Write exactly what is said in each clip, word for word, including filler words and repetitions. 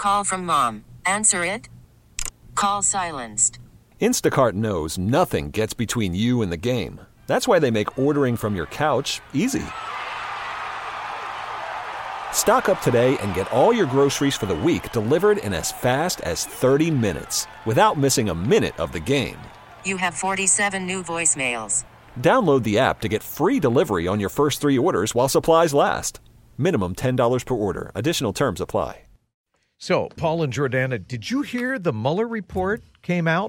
Call from mom. Answer it. Call silenced. Instacart knows nothing gets between you and the game. That's why they make ordering from your couch easy. Stock up today and get all your groceries for the week delivered in as fast as thirty minutes without missing a minute of the game. You have forty-seven new voicemails. Download the app to get free delivery on your first three orders while supplies last. Minimum ten dollars per order. Additional terms apply. So, Paul and Jordana, did you hear the Mueller report came out?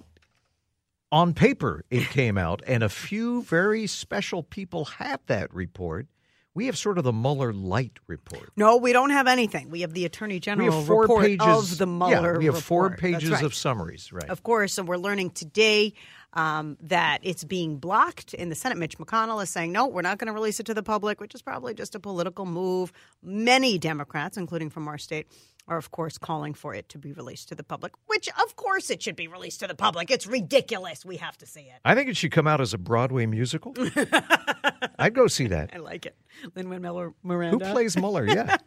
On paper, it came out, and a few very special people have that report. We have sort of the Mueller light report. No, we don't have anything. We have the Attorney General we have four report pages, of the Mueller report. Yeah, we have four report. pages right. of summaries, right? Of course, and we're learning today um, that it's being blocked in the Senate. Mitch McConnell is saying, no, we're not going to release it to the public, which is probably just a political move. Many Democrats, including from our state, are, of course, calling for it to be released to the public, which, of course, it should be released to the public. It's ridiculous. We have to see it. I think it should come out as a Broadway musical. I'd go see that. I like it. Lin-Manuel Miranda. Who plays Mueller? Yeah.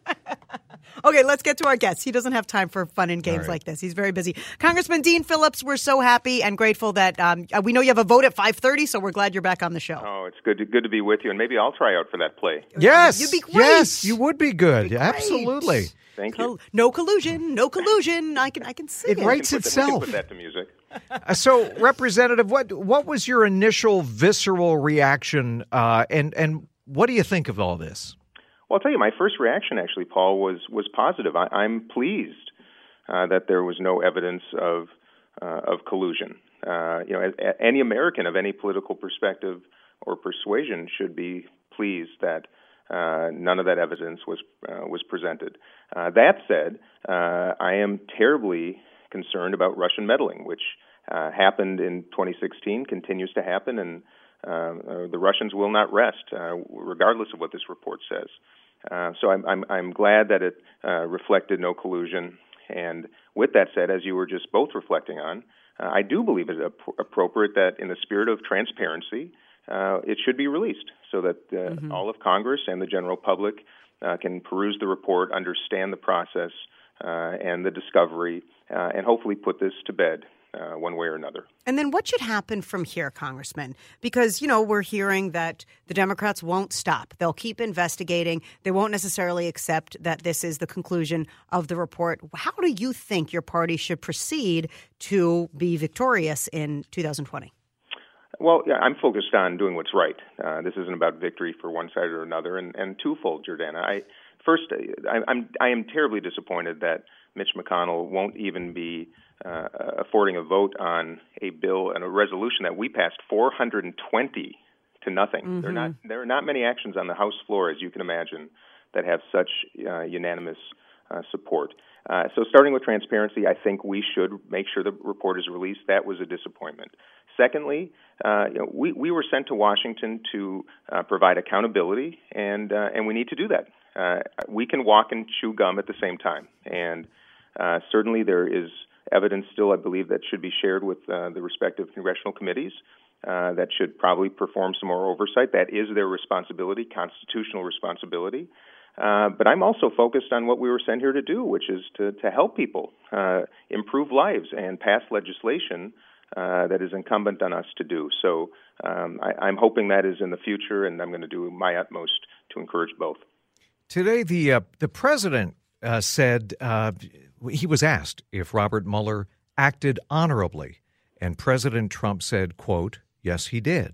Okay, let's get to our guest. He doesn't have time for fun and games right. like this. He's very busy. Congressman Dean Phillips, we're so happy and grateful that um, we know you have a vote at five thirty, so we're glad you're back on the show. Oh, it's good to, good to be with you, and maybe I'll try out for that play. Yes. You'd be great. Yes, you would be good. Be great. Absolutely. Thank Col- you. No collusion. No collusion. I can I can see it. It writes Put itself. That, put that to music. Uh, so, Representative, what what was your initial visceral reaction, uh, and and what do you think of all this? Well, I'll tell you, my first reaction, actually, Paul, was was positive. I, I'm pleased uh, that there was no evidence of uh, of collusion. Uh, you know, any American of any political perspective or persuasion should be pleased that uh, none of that evidence was uh, was presented. Uh, that said, uh, I am terribly concerned about Russian meddling, which uh, happened in twenty sixteen, continues to happen, and uh, uh, the Russians will not rest, uh, regardless of what this report says. Uh, so I'm, I'm I'm glad that it uh, reflected no collusion. And with that said, as you were just both reflecting on, uh, I do believe it's ap- appropriate that in the spirit of transparency, uh, it should be released so that uh, mm-hmm. all of Congress and the general public uh, can peruse the report, understand the process uh, and the discovery, uh, and hopefully put this to bed. Uh, one way or another. And then what should happen from here, Congressman? Because, you know, we're hearing that the Democrats won't stop. They'll keep investigating. They won't necessarily accept that this is the conclusion of the report. How do you think your party should proceed to be victorious in two thousand twenty? Well, yeah, I'm focused on doing what's right. Uh, this isn't about victory for one side or another. And, and twofold, Jordana. I, first, I, I'm I am terribly disappointed that Mitch McConnell won't even be uh, affording a vote on a bill and a resolution that we passed four hundred twenty to nothing. Mm-hmm. There are not there are not many actions on the House floor, as you can imagine, that have such uh, unanimous uh, support. Uh, so starting with transparency, I think we should make sure the report is released. That was a disappointment. Secondly, uh, you know, we, we were sent to Washington to uh, provide accountability, and uh, and we need to do that. Uh, we can walk and chew gum at the same time, and uh, certainly there is evidence still, I believe, that should be shared with uh, the respective congressional committees uh, that should probably perform some more oversight. That is their responsibility, constitutional responsibility. Uh, but I'm also focused on what we were sent here to do, which is to, to help people uh, improve lives and pass legislation uh, that is incumbent on us to do. So um, I, I'm hoping that is in the future, and I'm going to do my utmost to encourage both. Today, the uh, the president uh, said uh, he was asked if Robert Mueller acted honorably, and President Trump said, quote, yes, he did.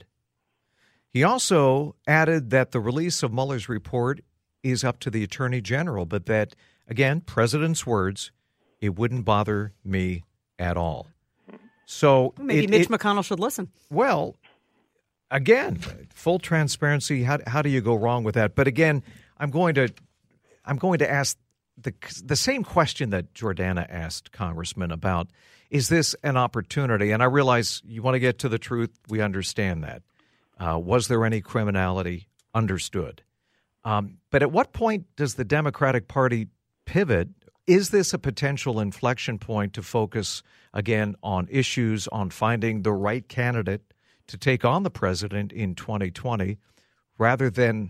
He also added that the release of Mueller's report is up to the Attorney General, but that, again, President's words, it wouldn't bother me at all. So maybe it, Mitch it, McConnell should listen. Well, again, full transparency. How how do you go wrong with that? But again, I'm going to I'm going to ask the the same question that Jordana asked Congressman about: is this an opportunity? And I realize you want to get to the truth. We understand that. Uh, was there any criminality? Understood. Um, but at what point does the Democratic Party pivot? Is this a potential inflection point to focus, again, on issues, on finding the right candidate to take on the president in twenty twenty, rather than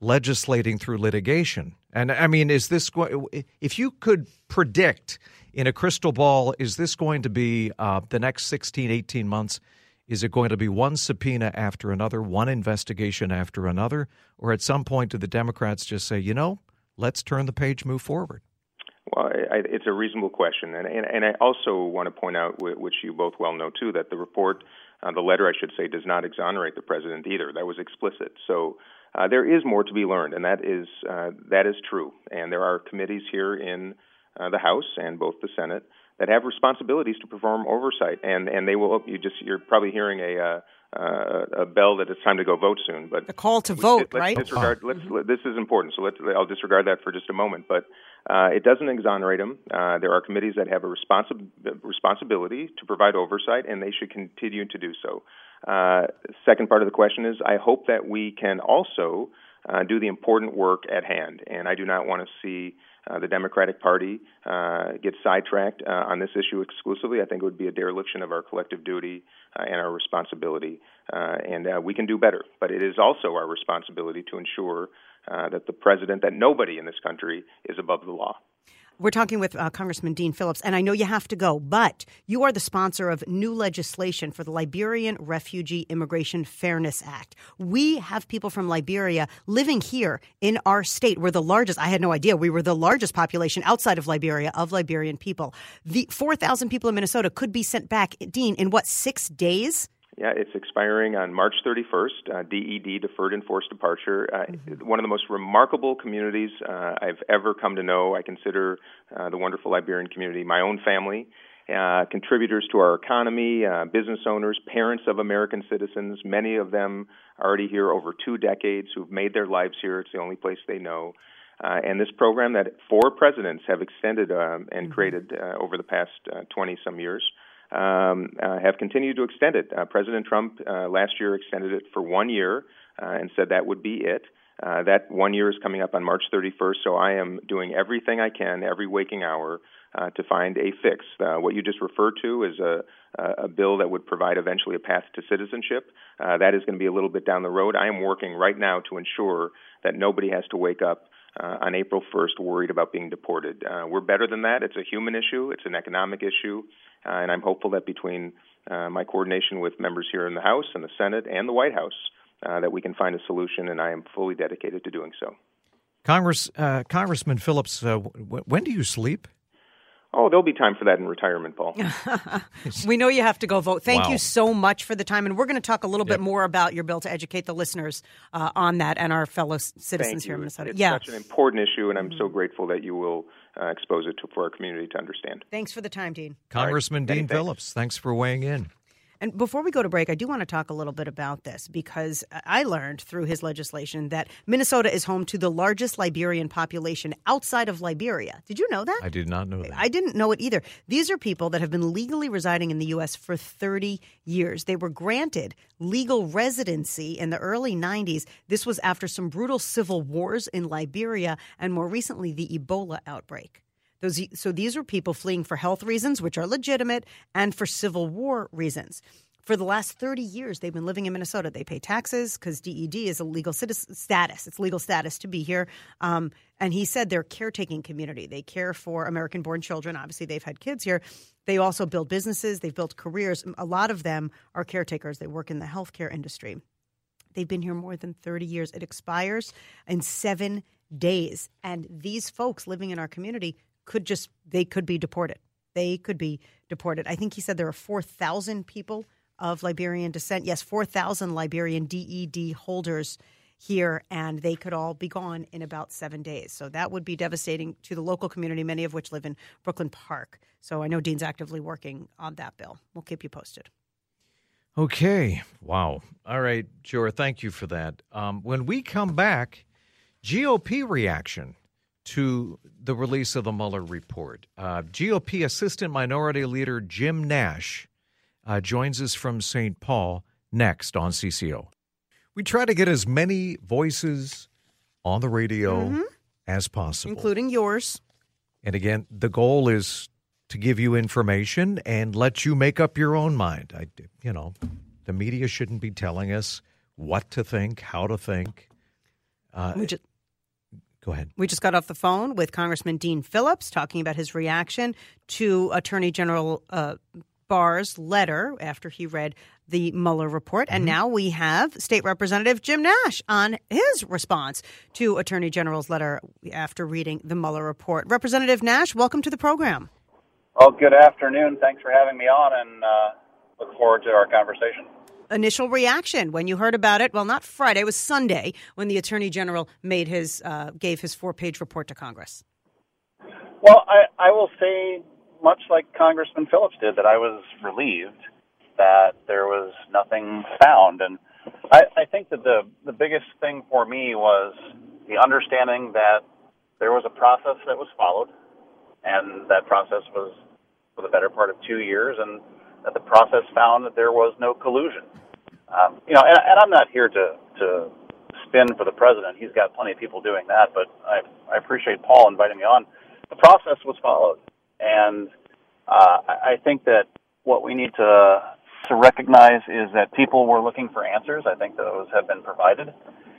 legislating through litigation. And I mean, is this going? If you could predict in a crystal ball, is this going to be uh, the next sixteen, eighteen months? Is it going to be one subpoena after another, one investigation after another, or at some point do the Democrats just say, you know, let's turn the page, move forward? Well, I, it's a reasonable question, and, and and I also want to point out, which you both well know too, that the report, uh, the letter, I should say, does not exonerate the president either. That was explicit. So uh, there is more to be learned, and that is uh, that is true. And there are committees here in uh, the House and both the Senate that have responsibilities to perform oversight, and and they will. You just you're probably hearing a. Uh, Uh, a bell that it's time to go vote soon, but the call to we, vote, let's right? Disregard, let's, mm-hmm. This is important, so let's, I'll disregard that for just a moment. But uh, it doesn't exonerate them. Uh, there are committees that have a responsi- responsibility to provide oversight, and they should continue to do so. Uh, second part of the question is, I hope that we can also uh, do the important work at hand, and I do not want to see Uh, the Democratic Party uh, gets sidetracked uh, on this issue exclusively. I think it would be a dereliction of our collective duty uh, and our responsibility, uh, and uh, we can do better. But it is also our responsibility to ensure uh, that the president, that nobody in this country is above the law. We're talking with uh, Congressman Dean Phillips, and I know you have to go, but you are the sponsor of new legislation for the Liberian Refugee Immigration Fairness Act. We have people from Liberia living here in our state. We're the largest. I had no idea we were the largest population outside of Liberia of Liberian people. The four thousand people in Minnesota could be sent back, Dean, in what, six days? Yeah, it's expiring on March thirty-first, uh, D E D, Deferred Enforced Departure. Uh, mm-hmm. One of the most remarkable communities uh, I've ever come to know. I consider uh, the wonderful Liberian community my own family, uh, contributors to our economy, uh, business owners, parents of American citizens, many of them already here over two decades who've made their lives here. It's the only place they know. Uh, and this program that four presidents have extended um, and mm-hmm. created uh, over the past uh, twenty-some years, Um, uh, have continued to extend it. Uh, President Trump uh, last year extended it for one year uh, and said that would be it. Uh, that one year is coming up on March thirty-first, so I am doing everything I can, every waking hour, uh, to find a fix. Uh, what you just referred to is a, a bill that would provide eventually a path to citizenship. Uh, that is going to be a little bit down the road. I am working right now to ensure that nobody has to wake up Uh, on April first worried about being deported. Uh, we're better than that. It's a human issue. It's an economic issue. Uh, and I'm hopeful that between uh, my coordination with members here in the House and the Senate and the White House, uh, that we can find a solution, and I am fully dedicated to doing so. Congress, uh, Congressman Phillips, uh, w- when do you sleep? Oh, there'll be time for that in retirement, Paul. We know you have to go vote. Thank wow. you so much for the time. And we're going to talk a little yep. bit more about your bill to educate the listeners uh, on that and our fellow citizens here in Minnesota. It's yeah. such an important issue, and I'm mm-hmm. so grateful that you will uh, expose it to, for our community to understand. Thanks for the time, Dean. Congressman right. Dean Thanks. Phillips, thanks for weighing in. And before we go to break, I do want to talk a little bit about this because I learned through his legislation that Minnesota is home to the largest Liberian population outside of Liberia. Did you know that? I did not know that. I didn't know it either. These are people that have been legally residing in the U S for thirty years. They were granted legal residency in the early nineties. This was after some brutal civil wars in Liberia and more recently the Ebola outbreak. Those, so these are people fleeing for health reasons, which are legitimate, and for civil war reasons. For the last thirty years, they've been living in Minnesota. They pay taxes because D E D is a legal citizen status. It's legal status to be here. Um, and he said they're a caretaking community. They care for American-born children. Obviously, they've had kids here. They also build businesses. They've built careers. A lot of them are caretakers. They work in the healthcare industry. They've been here more than thirty years. It expires in seven days. And these folks living in our community could just, they could be deported. They could be deported. I think he said there are four thousand people of Liberian descent. Yes, four thousand Liberian D E D holders here, and they could all be gone in about seven days. So that would be devastating to the local community, many of which live in Brooklyn Park. So I know Dean's actively working on that bill. We'll keep you posted. Okay. Wow. All right, Jora, thank you for that. Um, when we come back, G O P reaction to the release of the Mueller report. Uh, G O P Assistant Minority Leader Jim Nash uh, joins us from Saint Paul next on C C O. We try to get as many voices on the radio mm-hmm. as possible, including yours. And again, the goal is to give you information and let you make up your own mind. I, you know, the media shouldn't be telling us what to think, how to think. Uh, We just, go ahead. we just got off the phone with Congressman Dean Phillips talking about his reaction to Attorney General uh, Barr's letter after he read the Mueller report. And now we have State Representative Jim Nash on his response to Attorney General's letter after reading the Mueller report. Representative Nash, welcome to the program. Well, good afternoon. Thanks for having me on, and uh, look forward to our conversation. Initial reaction when you heard about it? Well, not Friday, it was Sunday when the Attorney General made his uh, gave his four-page report to Congress. Well, I, I will say, much like Congressman Phillips did, that I was relieved that there was nothing found. And I, I think that the, the biggest thing for me was the understanding that there was a process that was followed, and that process was for the better part of two years, and that the process found that there was no collusion. Um, you know, and, and I'm not here to, to spin for the president. He's got plenty of people doing that, but I, I appreciate Paul inviting me on. The process was followed, and uh, I, I think that what we need to to recognize is that people were looking for answers. I think those have been provided.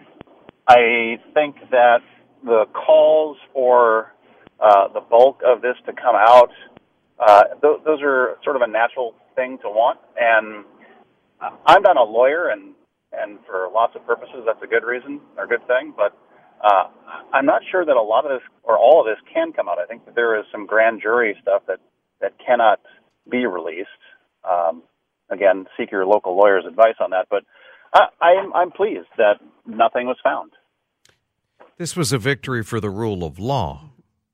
I think that the calls for uh, the bulk of this to come out, uh, th- those are sort of a natural thing to want. And I'm not a lawyer, and, and for lots of purposes, that's a good reason or a good thing. But uh, I'm not sure that a lot of this or all of this can come out. I think that there is some grand jury stuff that, that cannot be released. Um, again, seek your local lawyer's advice on that. But I, I'm, I'm pleased that nothing was found. This was a victory for the rule of law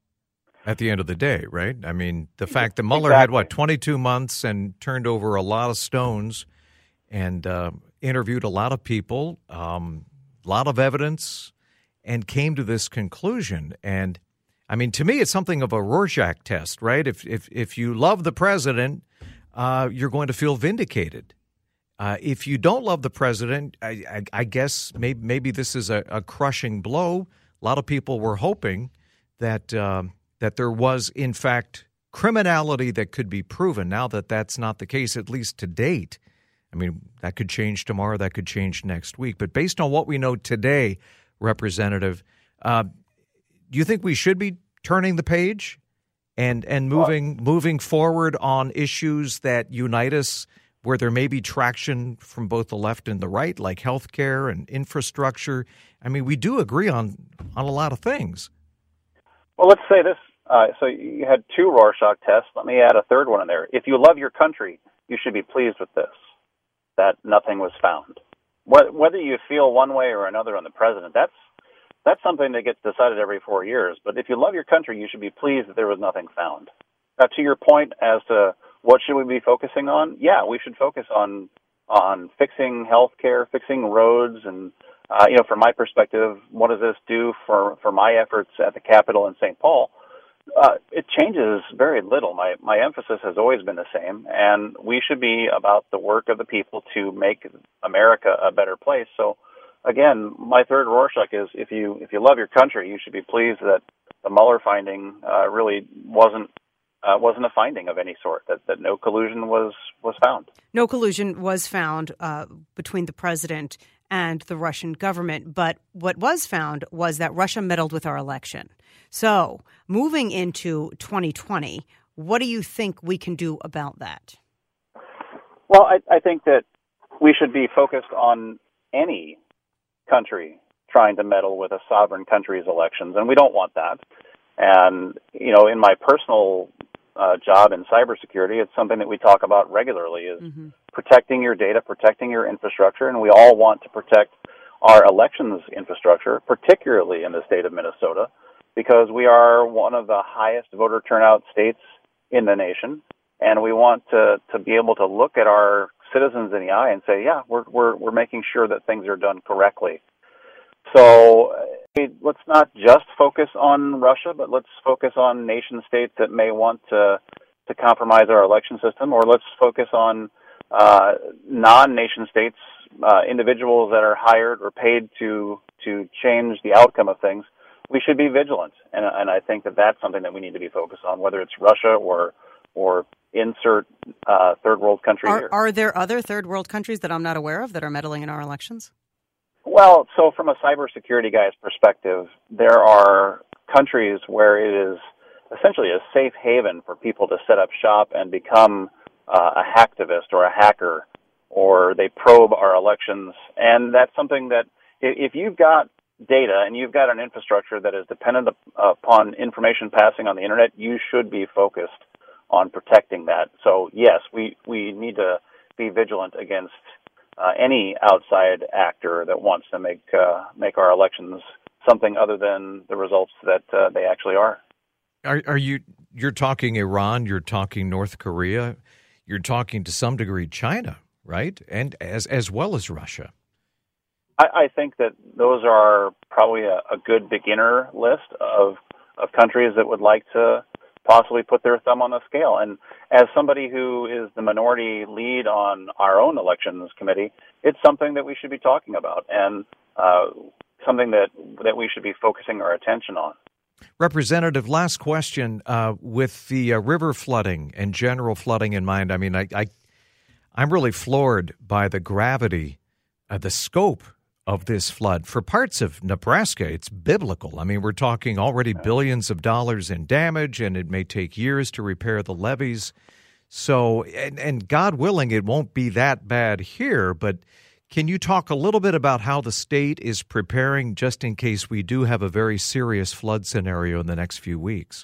at the end of the day, right? I mean, the fact that Mueller exactly. had, what, twenty-two months and turned over a lot of stones and uh, interviewed a lot of people, a um, lot of evidence, and came to this conclusion. And, I mean, to me, it's something of a Rorschach test, right? If if, if you love the president, uh, you're going to feel vindicated. Uh, if you don't love the president, I, I, I guess maybe, maybe this is a, a crushing blow. A lot of people were hoping that uh, that there was, in fact, criminality that could be proven. Now that that's not the case, at least to date. I mean, that could change tomorrow. That could change next week. But based on what we know today, Representative, uh, do you think we should be turning the page and and moving moving forward on issues that unite us, where there may be traction from both the left and the right, like health care and infrastructure? I mean, we do agree on, on a lot of things. Well, let's say this. Uh, so you had two Rorschach tests. Let me add a third one in there. If you love your country, you should be pleased with this, that nothing was found. Whether you feel one way or another on the president, that's that's something that gets decided every four years. But if you love your country, you should be pleased that there was nothing found. Now, to your point as to what should we be focusing on? Yeah, we should focus on on fixing healthcare, fixing roads, and uh, you know, from my perspective, what does this do for, for my efforts at the Capitol in Saint Paul? Uh, it changes very little. My my emphasis has always been the same, and we should be about the work of the people to make America a better place. So, again, my third Rorschach is if you if you love your country, you should be pleased that the Mueller finding uh, really wasn't. Uh, wasn't a finding of any sort, that, that no collusion was, was found. No collusion was found uh, between the president and the Russian government. But what was found was that Russia meddled with our election. So moving into twenty twenty, what do you think we can do about that? Well, I, I think that we should be focused on any country trying to meddle with a sovereign country's elections, and we don't want that. And, you know, in my personal uh, job in cybersecurity, it's something that we talk about regularly is mm-hmm. protecting your data, protecting your infrastructure, and we all want to protect our elections infrastructure, particularly in the state of Minnesota, because we are one of the highest voter turnout states in the nation, and we want to, to be able to look at our citizens in the eye and say, yeah, we're we're we're making sure that things are done correctly. So let's not just focus on Russia, but let's focus on nation states that may want to to compromise our election system, or let's focus on uh, non-nation states, uh, individuals that are hired or paid to to change the outcome of things. We should be vigilant, and, and I think that that's something that we need to be focused on, whether it's Russia or or insert uh, third world country are, here. Are there other third world countries that I'm not aware of that are meddling in our elections? Well, so from a cybersecurity guy's perspective, there are countries where it is essentially a safe haven for people to set up shop and become uh, a hacktivist or a hacker, or they probe our elections. And that's something that if you've got data and you've got an infrastructure that is dependent upon information passing on the internet, you should be focused on protecting that. So yes, we, we need to be vigilant against uh, any outside actor that wants to make uh, make our elections something other than the results that uh, they actually are. Are, are you? You're talking Iran. You're talking North Korea. You're talking to some degree China, right? And as as well as Russia. I, I think that those are probably a, a good beginner list of of countries that would like to possibly put their thumb on the scale. And as somebody who is the minority lead on our own elections committee, it's something that we should be talking about and uh, something that, that we should be focusing our attention on. Representative, last question. Uh, with the uh, river flooding and general flooding in mind, I mean, I, I, I'm really floored by the gravity, uh, the scope of this flood. For parts of Nebraska, it's biblical. I mean, we're talking already billions of dollars in damage, and it may take years to repair the levees. So, and, and God willing, it won't be that bad here, but can you talk a little bit about how the state is preparing just in case we do have a very serious flood scenario in the next few weeks?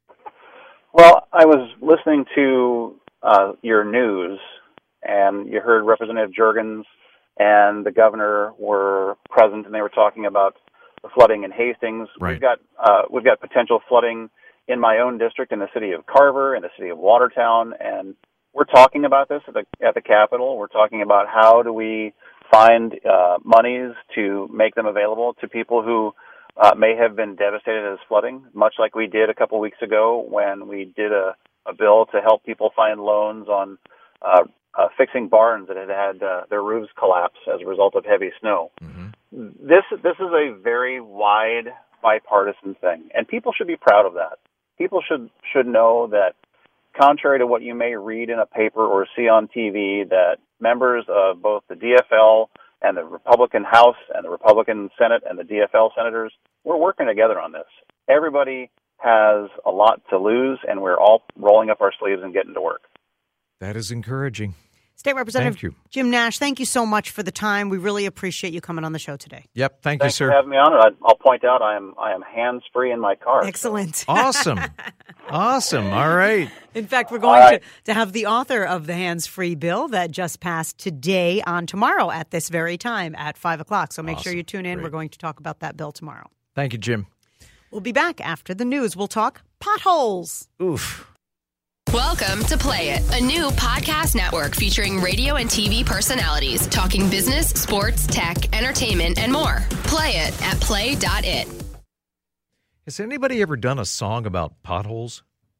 Well, I was listening to uh, your news, and you heard Representative Juergens and the governor were present, and they were talking about the flooding in Hastings. Right. We've got uh, we've got potential flooding in my own district, in the city of Carver, in the city of Watertown, and we're talking about this at the at the Capitol. We're talking about how do we find uh, monies to make them available to people who uh, may have been devastated as flooding, much like we did a couple weeks ago when we did a, a bill to help people find loans on uh, uh, fixing barns that had had uh, their roofs collapse as a result of heavy snow. Mm-hmm. This this is a very wide bipartisan thing, and people should be proud of that. People should should know that, contrary to what you may read in a paper or see on T V, that members of both the D F L and the Republican House and the Republican Senate and the D F L senators, we're working together on this. Everybody has a lot to lose, and we're all rolling up our sleeves and getting to work. That is encouraging. State Representative Thank you. Jim Nash, thank you so much for the time. We really appreciate you coming on the show today. Yep, thank Thanks you, sir. for having me on. And I'll point out I am I am hands-free in my car. Excellent. Awesome. Awesome. All right. In fact, we're going right. to, to have the author of the hands-free bill that just passed today on tomorrow at this very time at five o'clock. So make Awesome. sure you tune in. Great. We're going to talk about that bill tomorrow. Thank you, Jim. We'll be back after the news. We'll talk potholes. Oof. Welcome to Play It, a new podcast network featuring radio and T V personalities talking business, sports, tech, entertainment, and more. Play it at play dot it. Has anybody ever done a song about potholes?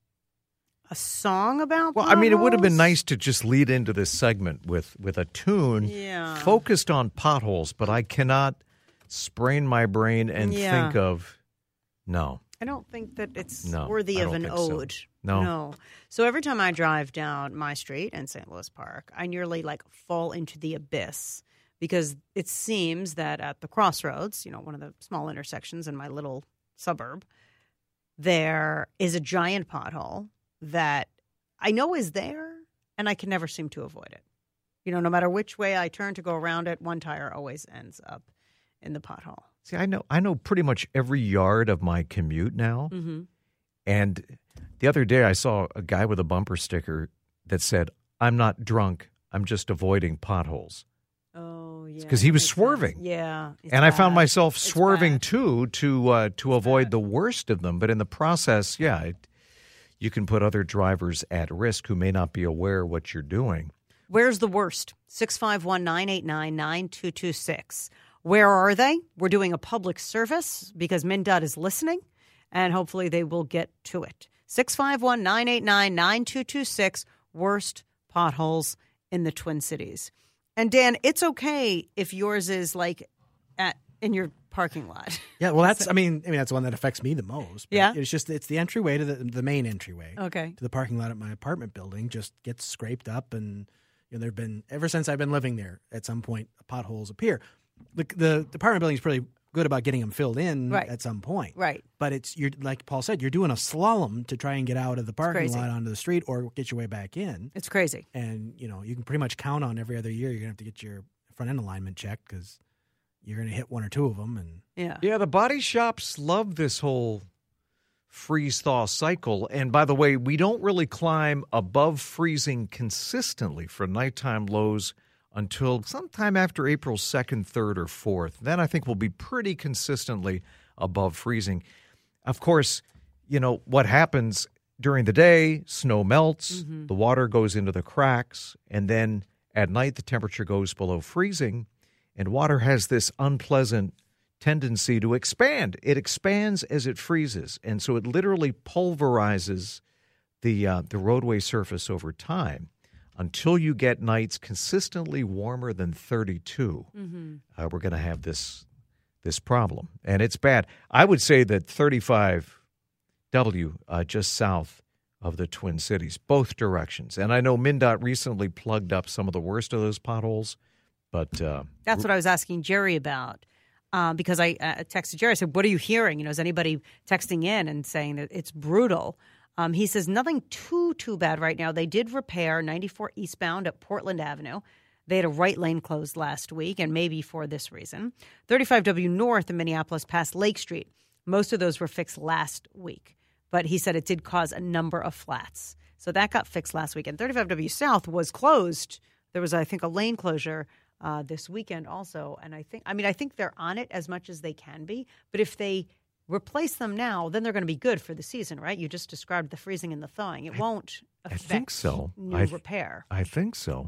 A song about Well, potholes? I mean, it would have been nice to just lead into this segment with, with a tune Yeah. focused on potholes, but I cannot sprain my brain and Yeah. think of, no. I don't think that it's No, worthy I of don't an think so. ode. No. No. So every time I drive down my street in Saint Louis Park, I nearly like fall into the abyss because it seems that at the crossroads, you know, one of the small intersections in my little suburb, there is a giant pothole that I know is there and I can never seem to avoid it. You know, no matter which way I turn to go around it, one tire always ends up in the pothole. See, I know I know pretty much every yard of my commute now. Mm-hmm. And the other day I saw a guy with a bumper sticker that said, "I'm not drunk. I'm just avoiding potholes." Oh, yeah. Because he was makes swerving. sense. Yeah. it's And I found bad. myself It's swerving bad. too to uh, to avoid bad. the worst of them. But in the process, yeah, it, you can put other drivers at risk who may not be aware what you're doing. Where's the worst? six five one, nine eight nine, nine two two six. Where are they? We're doing a public service because MnDOT is listening, and hopefully they will get to it. six five one, nine eight nine, nine two two six, worst potholes in the Twin Cities. And Dan, it's okay if yours is like at in your parking lot. Yeah, well, that's, I mean, I mean, that's the one that affects me the most. But Yeah? It's just, it's the entryway to the, the main entryway. Okay. To the parking lot at my apartment building just gets scraped up. And, you know, there have been, ever since I've been living there, at some point, potholes appear. the, the apartment building is pretty good about getting them filled in Right. at some point. Right. But it's you're like Paul said, you're doing a slalom to try and get out of the parking crazy. lot onto the street or get your way back in. It's crazy. And you know you can pretty much count on every other year you're gonna have to get your front end alignment checked because you're gonna hit one or two of them. And Yeah. Yeah, the body shops love this whole freeze-thaw cycle. And by the way, we don't really climb above freezing consistently for nighttime lows until sometime after April second, third, or fourth. Then I think we'll be pretty consistently above freezing. Of course, you know, what happens during the day, snow melts, Mm-hmm. the water goes into the cracks, and then at night the temperature goes below freezing, and water has this unpleasant tendency to expand. It expands as it freezes, and so it literally pulverizes the uh, the roadway surface over time until you get nights consistently warmer than thirty-two. Mm-hmm. Uh, we're going to have this this problem, and it's bad. I would say that thirty-five W uh, just south of the Twin Cities, both directions, and I know MnDOT recently plugged up some of the worst of those potholes, but uh, That's what I was asking Jerry about. Uh, because I uh, texted Jerry, I said, what are you hearing? You know, is anybody texting in and saying that it's brutal? Um, he says nothing too, too bad right now. They did repair ninety-four eastbound at Portland Avenue. They had a right lane closed last week, and maybe for this reason. thirty-five W north in Minneapolis past Lake Street. Most of those were fixed last week. But he said it did cause a number of flats. So that got fixed last week. And thirty-five W south was closed. There was, I think, a lane closure Uh, this weekend also. And I think, I mean, I think they're on it as much as they can be. But if they replace them now, then they're going to be good for the season, right? You just described the freezing and the thawing. It won't affect I think so. new I th- repair. I think so.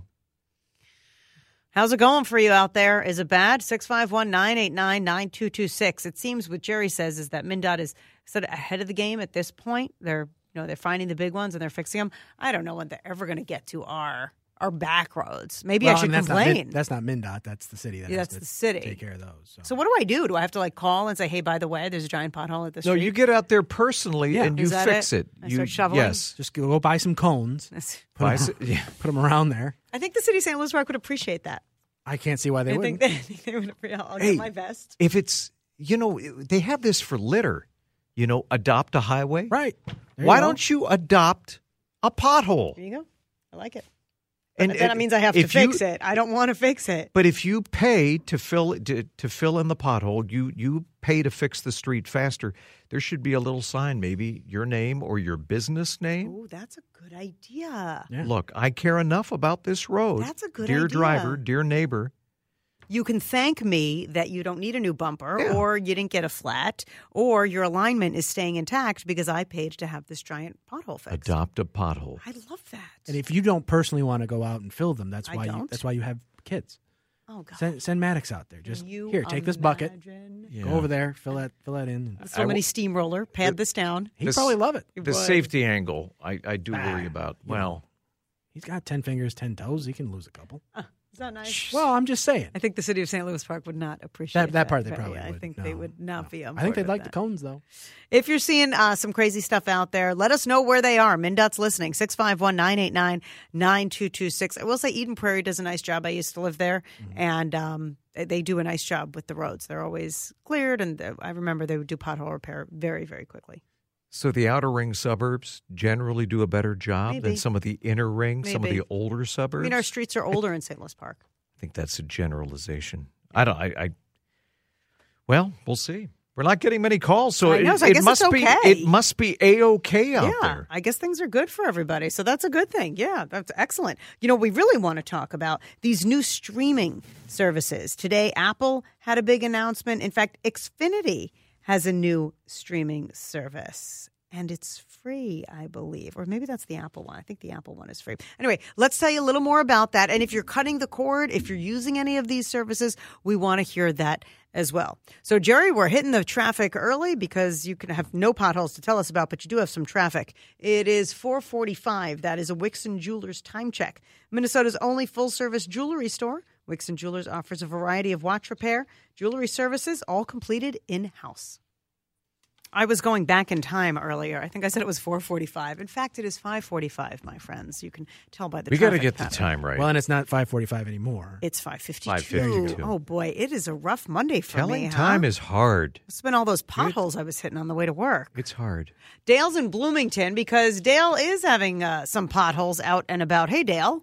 How's it going for you out there? Is it bad? six five one, nine eight nine, nine two two six. It seems what Jerry says is that MnDOT is sort of ahead of the game at this point. They're, you know, they're finding the big ones and they're fixing them. I don't know when they're ever going to get to our our back roads. Maybe well, I should mean, that's complain. Not Min, that's not MnDOT. That's the city. That Yeah, has that's to the city. take care of those. So. So what do I do? Do I have to like call and say, "Hey, by the way, there's a giant pothole at the No, street"? you get out there personally Yeah. and you Is that fix it? it. I You, start shoveling? Yes. Just go buy some cones. That's- Put Buy them, s- yeah. put them around there. I think the city of Saint Louis Park would appreciate that. I can't see why they I wouldn't. think they, I think they would appreciate. I'll Hey. get my vest. If it's, you know, they have this for litter. You know, adopt a highway. Right. There Why you go. don't you adopt a pothole? There you go. I like it. And But then it means I have to if you- fix it. I don't want to fix it. But if you pay to fill to, to fill in the pothole, you you pay to fix the street faster. There should be a little sign, maybe your name or your business name. Oh, that's a good idea. Yeah. Look, I care enough about this road. That's a good dear idea. driver, dear neighbor. You can thank me that you don't need a new bumper, Yeah. or you didn't get a flat, or your alignment is staying intact because I paid to have this giant pothole fixed. Adopt a pothole. I love that. And if you don't personally want to go out and fill them, that's I why you, don't. that's why you have kids. oh God, Send, send Maddox out there. Just Can you here, take this bucket, imagine? Yeah. go over there, fill that fill that in. So many steamroller, pad this down. He'd This- probably love it. The would. safety angle, I, I do worry Ah, about. you Well, He's got ten fingers, ten toes. He can lose a couple. Is that nice? Well, I'm just saying. I think the city of Saint Louis Park would not appreciate That that part they but probably yeah, I would. think No, they would not no. be on I think board they'd with like that. the cones though. If you're seeing uh, some crazy stuff out there, let us know where they are. MnDOT's listening. six five one, nine eight nine, nine two two six. I will say Eden Prairie does a nice job. I used to live there, Mm-hmm. and um, they- they do a nice job with the roads. They're always cleared, and uh, I remember they would do pothole repair very, very quickly. so the outer ring suburbs generally do a better job Maybe. than some of the inner ring, some of Maybe. the older I suburbs. mean, our streets are older in Saint Louis Park. I think that's a generalization. I don't. I. I well, we'll see. We're not getting many calls, so, I know, it, so I it guess must it's be. okay. It must be a okay out yeah, there. I guess things are good for everybody. So that's a good thing. Yeah, that's excellent. You know, we really want to talk about these new streaming services. Today, Apple had a big announcement. In fact, Xfinity has a new streaming service. And it's free, I believe. Or maybe that's the Apple one. I think the Apple one is free. Anyway, let's tell you a little more about that. And if you're cutting the cord, if you're using any of these services, we want to hear that as well. So, Jerry, we're hitting the traffic early because you can have no potholes to tell us about, but you do have some traffic. It is four forty-five. That is a Wixon Jewelers time check. Minnesota's only full-service jewelry store. Wixon Jewelers offers a variety of watch repair, jewelry services, all completed in-house. I was going back in time earlier. I think I said it was four forty-five. In fact, it is five forty-five, my friends. You can tell by the We got to traffic get pattern. the time right. Well, and it's not five forty-five anymore. It's five fifty-two. five fifty-two. Oh, boy. It is a rough Monday for Telling me, huh? time is hard. It's been all those potholes I was hitting on the way to work. It's hard. Dale's in Bloomington because Dale is having uh, some potholes out and about. Hey, Dale.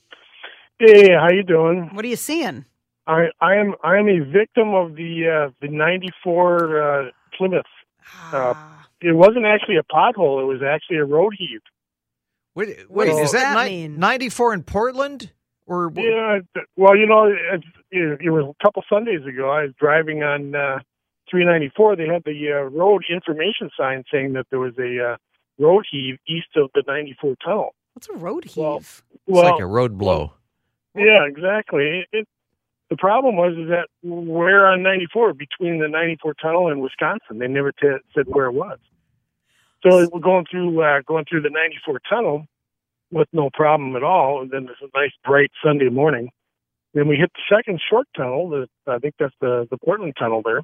Hey, how you doing? What are you seeing? I I am I am a victim of the uh, the ninety-four uh, Plymouth. Uh, it wasn't actually a pothole; it was actually a road heave. Wait, What wait does is that, that ni- mean? ninety-four in Portland? Or Yeah, th- well, you know, it, it, it was a couple Sundays ago. I was driving on uh, three ninety-four. They had the uh, road information sign saying that there was a uh, road heave east of the ninety-four tunnel. What's a road heave? Well, It's well, like a road blow. yeah, exactly. It, it, the problem was is that we're on ninety-four between the ninety-four tunnel and Wisconsin. They never t- said where it was. So we're going through uh, going through the ninety-four tunnel with no problem at all. And then there's a nice bright Sunday morning. Then we hit the second short tunnel. The, I think that's the the Portland tunnel there,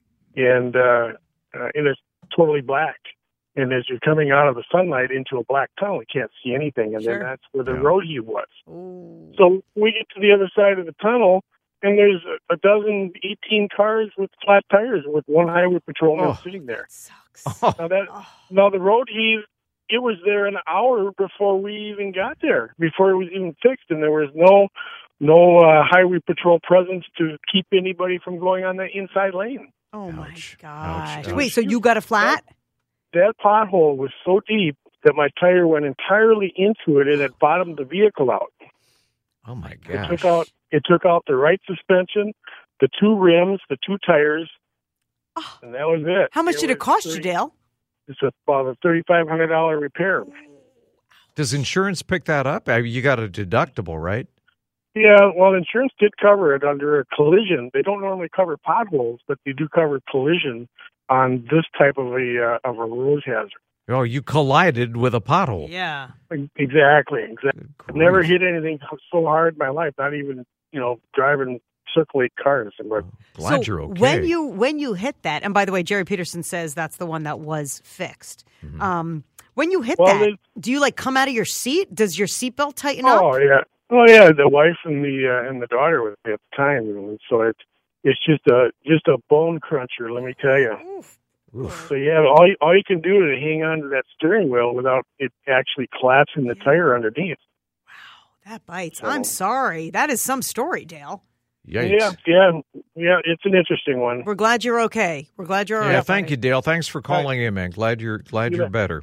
and uh, uh, and it's totally black. And as you're coming out of the sunlight into a black tunnel, you can't see anything. And Sure. then that's where the Yeah. road heave was. Ooh. So we get to the other side of the tunnel, and there's a, a dozen, eighteen cars with flat tires with one highway patrolman Oh. sitting there. That sucks. Oh, Now that Oh. now the road heave, it was there an hour before we even got there, before it was even fixed, and there was no no uh, highway patrol presence to keep anybody from going on the inside lane. Oh, my Ouch. gosh. Ouch. Wait, so you got a flat? That pothole was so deep that my tire went entirely into it, and it bottomed the vehicle out. oh my It gosh. took out it took out the right suspension, the two rims, the two tires, Oh. and that was it. How much did it was cost you, thirty Dale? It's about a thirty-five hundred dollars repair. Does insurance pick that up? I mean, you got a deductible, right? Yeah, well, insurance did cover it under a collision. They don't normally cover potholes, but they do cover collision on this type of a uh, of a road hazard. Oh, you collided with a pothole. Yeah. Exactly, exactly. Good I've never grief. hit anything so hard in my life. Not even you know driving Circle Eight cars. But Glad so you're okay. When you when you hit that, and by the way, Jerry Peterson says that's the one that was fixed. Mm-hmm. Um, when you hit Well, that, there's- do you like come out of your seat? Does your seatbelt tighten oh up? yeah, oh yeah. The wife and the uh, and the daughter with me at the time, and so it's it's just a just a bone cruncher. Let me tell you. Oof. Oof. So yeah, all you, all you can do is hang on to that steering wheel without it actually collapsing the tire underneath. That bites. So- I'm sorry. That is some story, Dale. Yikes. Yeah, yeah, yeah. It's an interesting one. We're glad you're okay. We're glad you're all right. Yeah, thank buddy. you, Dale. Thanks for calling in, man. Glad you're glad You you're bet. better.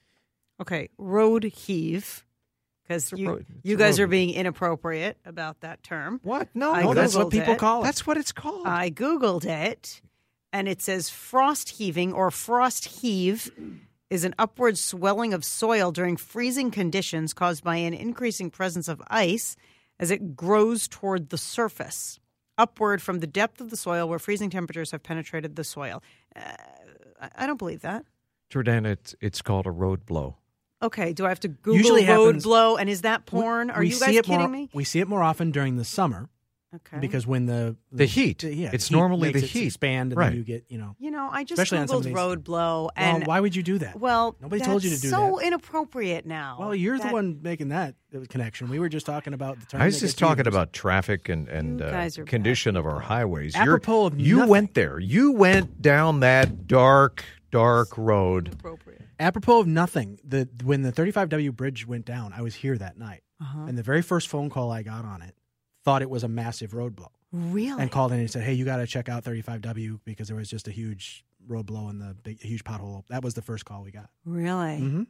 Okay, road heave, because a you, road- it's you a guys road are being inappropriate about that term. What? No, I Oh, that's what Googled people it. call it. That's what it's called. I Googled it, and it says frost heaving or frost heave is an upward swelling of soil during freezing conditions caused by an increasing presence of ice as it grows toward the surface, upward from the depth of the soil where freezing temperatures have penetrated the soil. Uh, I- I don't believe that. Jordan, it's it's called a road blow. Okay, do I have to Google Usually road happens- blow? And is that porn? Are We you see guys it kidding more, me? We see it more often during the summer Okay. because when the The heat. yeah, It's heat normally makes the it heat. expand, and Right. then you get you know. you know, I just Especially on some of Googled these- road blow, and Well, why would you do that? well, Nobody that's told you to do so that. inappropriate now. Well, you're That- the one making that connection. We were just talking about the term. I was that just gets talking used. about traffic and, and You uh, guys are bad condition of our highways. Apropos You're- of you nothing. went there. You went down that dark, dark road. Inappropriate. Apropos of nothing, the when the thirty-five W bridge went down, I was here that night, Uh-huh. and the very first phone call I got on it thought it was a massive road blow, Really? and called in and said, "Hey, you got to check out thirty-five W because there was just a huge road blow and the big, a huge pothole." That was the first call we got. Really? Mm-hmm.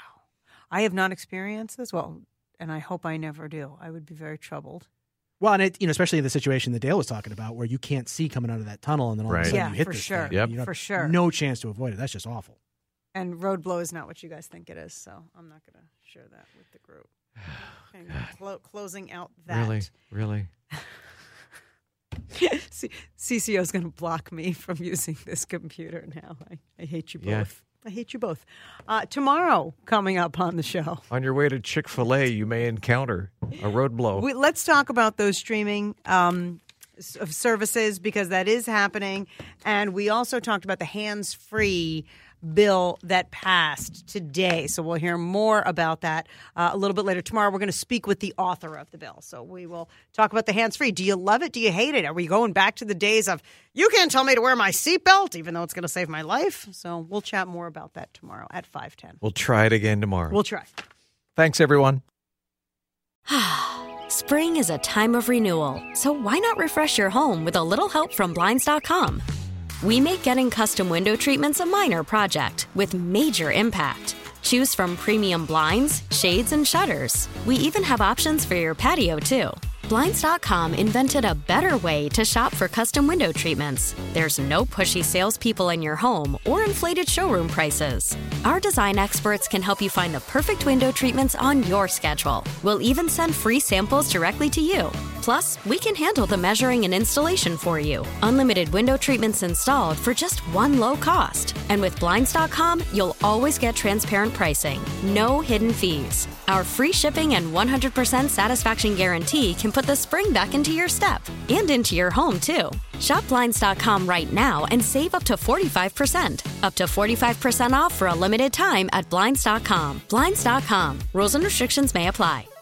I have not experienced this. Well, and I hope I never do. I would be very troubled. Well, and it, you know, especially in the situation that Dale was talking about, where you can't see coming out of that tunnel, and then all Right. of a sudden Yeah, you hit for this sure. thing. Yep. You have For sure. no chance to avoid it. That's just awful. And road blow is not what you guys think it is, so I'm not going to share that with the group. Okay, clo- closing out that. Really? Really? C- CCO is going to block me from using this computer now. I, I hate you both. Yeah. I hate you both. Uh, tomorrow, coming up on the show, On your way to Chick-fil-A, you may encounter a road blow. we, let's talk about those streaming um, of services, because that is happening. And we also talked about the hands-free bill that passed today. So we'll hear more about that uh, a little bit later. Tomorrow we're going to speak with the author of the bill. So we will talk about the hands-free. Do you love it? Do you hate it? Are we going back to the days of, you can't tell me to wear my seatbelt, even though it's going to save my life? So we'll chat more about that tomorrow at five ten. We'll try it again tomorrow. We'll try. Thanks, everyone. Spring is a time of renewal, so why not refresh your home with a little help from Blinds dot com? We make getting custom window treatments a minor project with major impact. Choose from premium blinds, shades, and shutters. We even have options for your patio, too. Blinds dot com invented a better way to shop for custom window treatments. There's no pushy salespeople in your home or inflated showroom prices. Our design experts can help you find the perfect window treatments on your schedule. We'll even send free samples directly to you. Plus, we can handle the measuring and installation for you. Unlimited window treatments installed for just one low cost. And with Blinds dot com, you'll always get transparent pricing. No hidden fees. Our free shipping and one hundred percent satisfaction guarantee can put the spring back into your step and into your home, too. Shop Blinds dot com right now and save up to forty-five percent. Up to forty-five percent off for a limited time at Blinds dot com. Blinds dot com. Rules and restrictions may apply.